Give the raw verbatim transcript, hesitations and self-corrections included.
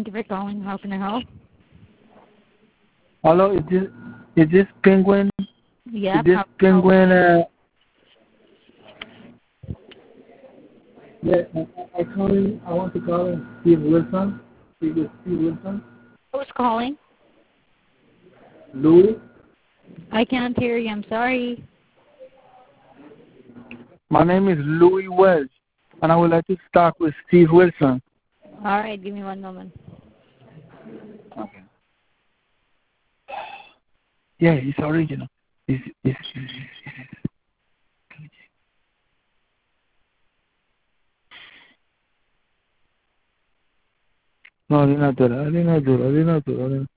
Thank you for calling. How can I help? Hello, is this is this Penguin? Yeah. Is this How can I help? Penguin? Uh, yeah, I, I calling. I want to call in Steve Wilson. Steve, Steve Wilson. Who's calling? Louis. I can't hear you. I'm sorry. My name is Louis Welch, and I would like to talk with Steve Wilson. All right. Give me one moment. Okay. Yeah, it's original. It's, it's, it's, it's, no, di natural, di natural, di natural.